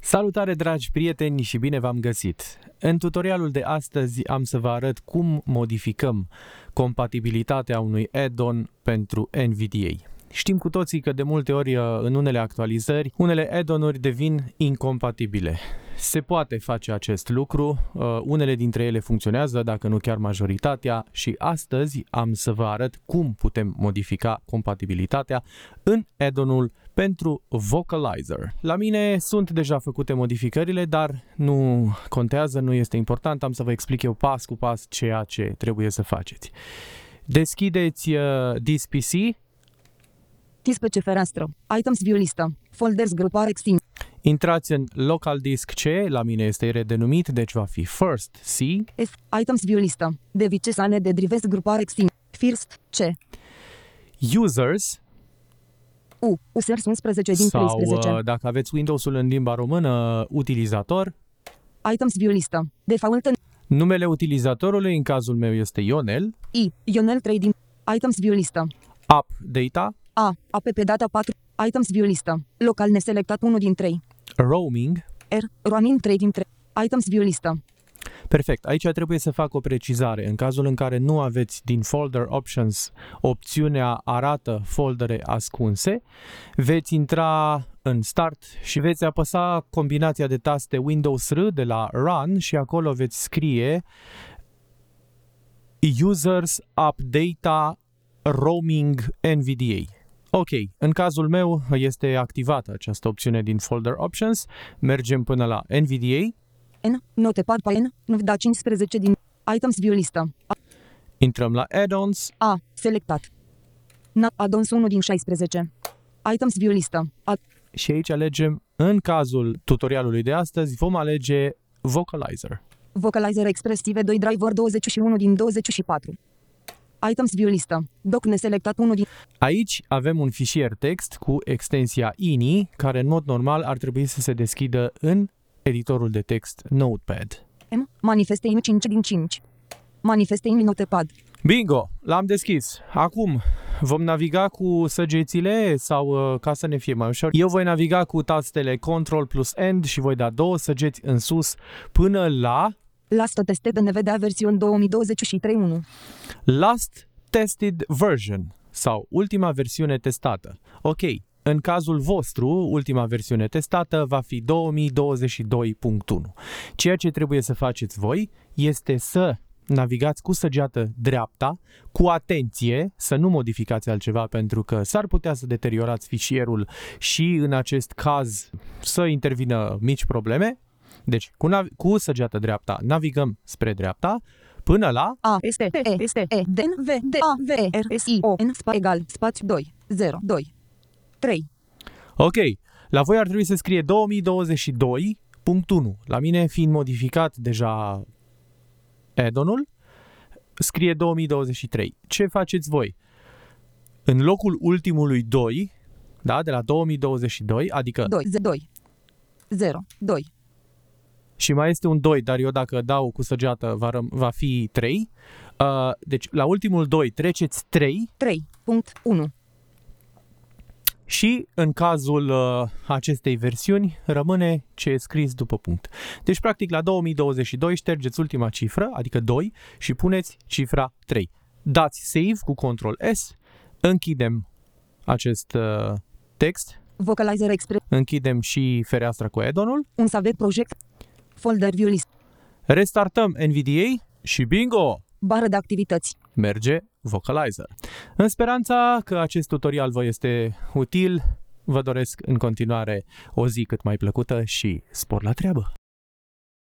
Salutare dragi prieteni și bine v-am găsit! În tutorialul de astăzi am să vă arăt cum modificăm compatibilitatea unui add-on pentru NVDA. Știm cu toții că de multe ori în unele actualizări, unele add-on-uri devin incompatibile. Se poate face acest lucru, unele dintre ele funcționează, dacă nu chiar majoritatea, și astăzi am să vă arăt cum putem modifica compatibilitatea în add-on-ul pentru Vocalizer. La mine sunt deja făcute modificările, dar nu contează, nu este important, am să vă explic eu pas cu pas ceea ce trebuie să faceți. Deschideți This PC. Pe fereastră. Items view listă. Folders grupare extins. Intrați în local disk C, la mine este redenumit, deci va fi first C. Items view listă. Devices ane de drives grupare extins. First C. Users. Users 11 din 13. Sau dacă aveți Windows-ul în limba română, utilizator. Items view listă. Default. Numele utilizatorului în cazul meu este Ionel. Ionel 3 din. Items view listă. App data. App data 4. Items view listă. Local neselectat 1 din 3. Roaming. Roaming 3 din 3. Items view listă. Perfect. Aici trebuie să fac o precizare. În cazul în care nu aveți din Folder Options opțiunea arată foldere ascunse, veți intra în Start și veți apăsa combinația de taste Windows R de la Run și acolo veți scrie Users App Data Roaming NVDA. Ok, în cazul meu este activată această opțiune din Folder Options. Mergem până la NVDA. Notepad NVDA 15 din Items view listă. Intrăm la Add-ons. Selectat. Add-ons 1 din 16. Items view listă. Și aici alegem, în cazul tutorialului de astăzi, vom alege Vocalizer. Vocalizer Expressive 2 Driver 21 din 24. Items view listă. Doc neselectat 1 din. Aici avem un fișier text cu extensia INI, care în mod normal ar trebui să se deschidă în editorul de text Notepad. Manifeste in 5 din 5. Manifeste in Notepad. Bingo! L-am deschis. Acum vom naviga cu săgețile sau ca să ne fie mai ușor, eu voi naviga cu tastele Ctrl plus End și voi da 2 săgeți în sus până la Last tested NVDA versiune 2023.1. Last tested version sau ultima versiune testată. Ok, în cazul vostru, ultima versiune testată va fi 2022.1. Ceea ce trebuie să faceți voi este să navigați cu săgeată dreapta, cu atenție, să nu modificați altceva pentru că s-ar putea să deteriorați fișierul și în acest caz să intervină mici probleme. Deci, cu săgeată dreapta navigăm spre dreapta până la egal spațiu 2 0 2 3. Ok, la voi ar trebui să scrie 2022.1. La mine, fiind modificat deja add-on-ul, scrie 2023. Ce faceți voi? În locul ultimului 2, da, de la 2022, adică 2 0 2. Și mai este un 2, dar eu dacă dau cu săgeată va fi 3. Deci la ultimul 2 treceți 3.1. Și în cazul acestei versiuni rămâne ce e scris după punct. Deci practic la 2022 ștergeți ultima cifră, adică 2, și puneți cifra 3. Dați save cu Ctrl S, închidem acest text, Vocalizer Express. închidem și fereastra cu add-on-ul. Un save project. Folder view list. Restartăm NVDA și bingo! Bară de activități. Merge Vocalizer. În speranța că acest tutorial vă este util, vă doresc în continuare o zi cât mai plăcută și spor la treabă!